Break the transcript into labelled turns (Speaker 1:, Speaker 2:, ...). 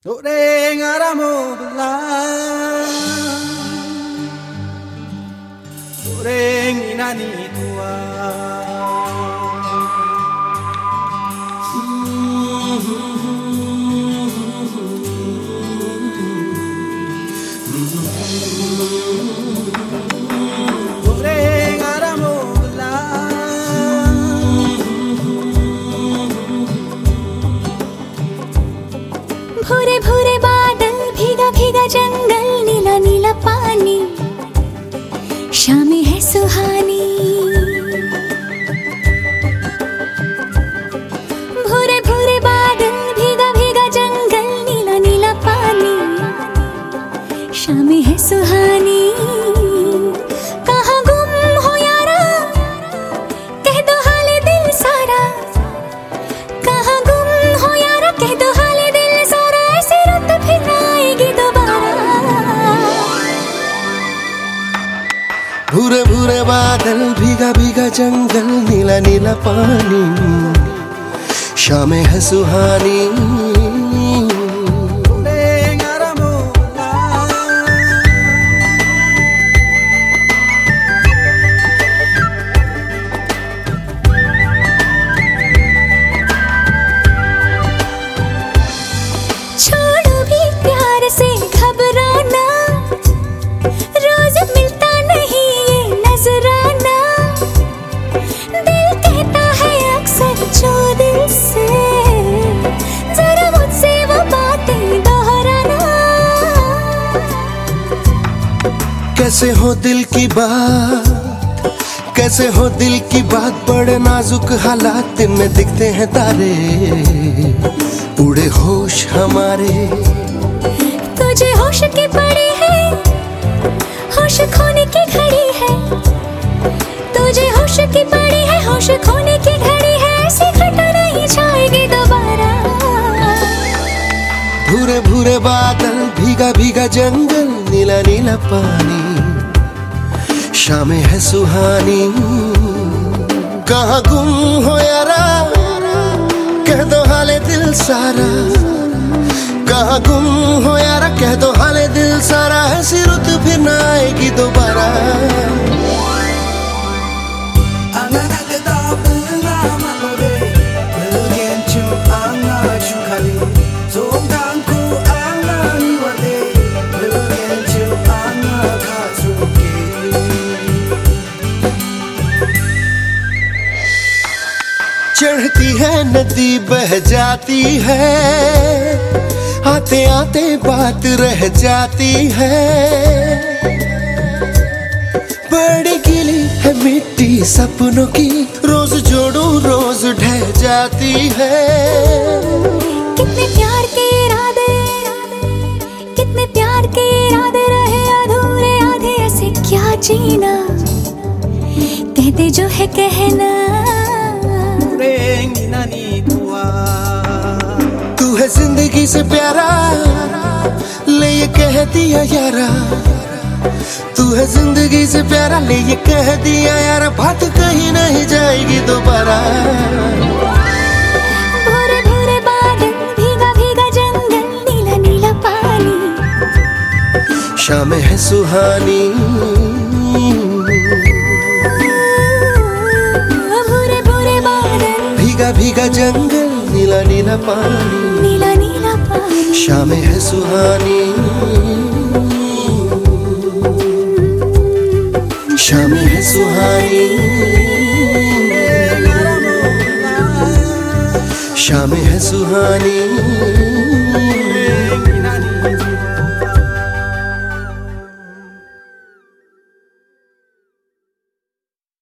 Speaker 1: Doreng aramo belang, doreng inani tua. Doreng aramo belang,
Speaker 2: भूरे भूरे बादल, भीगा भीगा जंगल, नीला नीला पानी, शामें है सुहानी। भूरे भूरे बादल, भीगा भीगा जंगल, नीला नीला पानी, शामें है सुहानी। कहाँ गुम हो यारा, कह दो हाले दिल सारा। कहाँ गुम हो यारा, कह दो हाले दिल सारा। ऐसी रुत फिर ना आएगी दोबारा।
Speaker 3: भूरे भूरे बादल, भीगा भीगा जंगल, नीला नीला पानी, शामें है सुहानी।
Speaker 1: doreng aramo belang,
Speaker 2: छोड़ो भी प्यार से घबराना, रोज मिलता नहीं ये नजराना। दिल कहता है अक्सर जो दिल से, जरा मुझसे वो बातें दोहराना।
Speaker 3: कैसे हो दिल की बात, कैसे हो दिल की बात, बड़े नाजुक हालात, दिन में दिखते हैं तारे, उड़े होश हमारे।
Speaker 2: तुझे होश की पड़ी है, होश खोने की घड़ी है। तुझे होश की पड़ी है, होश खोने की घड़ी है। ऐसी घटना नहीं जाएगी दोबारा।
Speaker 3: भूरे भूरे बादल, भीगा भीगा जंगल, नीला नीला पानी, शामें है सुहानी। कहाँ गुम हो यारा, कह दो हाले दिल सारा। कहाँ गुम हो यारा, कह दो हाले दिल सारा। ऐसी रुत फिर ना आएगी दोबारा।
Speaker 1: angan agda belang malore, belgen chu anga chukali, zongdang ku anga niwale, belgen chu anga kazuke.
Speaker 3: चढ़ती है नदी बह जाती है, आते आते बात रह जाती है। बड़ी गीली है मिट्टी सपनों की, रोज जोड़ू रोज ढह जाती है।
Speaker 2: कितने प्यार के इरादे, कितने प्यार के इरादे रहे अधूरे आधे। ऐसे क्या जीना, कहते जो है कहना।
Speaker 1: Doreng inani tua,
Speaker 3: तू है जिंदगी से प्यारा, ले ये कह दिया यारा। तू है जिंदगी से प्यारा, ले ये कह दिया यारा। बात कहीं नहीं जाएगी दोबारा।
Speaker 2: भूरे भूरे बादल, भीगा भीगा जंगल, नीला नीला पानी,
Speaker 3: शामें है सुहानी।
Speaker 2: भूरे भूरे बादल,
Speaker 3: भीगा भीगा जंगल, नीला नीला पानी,
Speaker 2: नीला नीला पानी,
Speaker 3: शामें है सुहानी। शामें है सुहानी, शामें है सुहानी।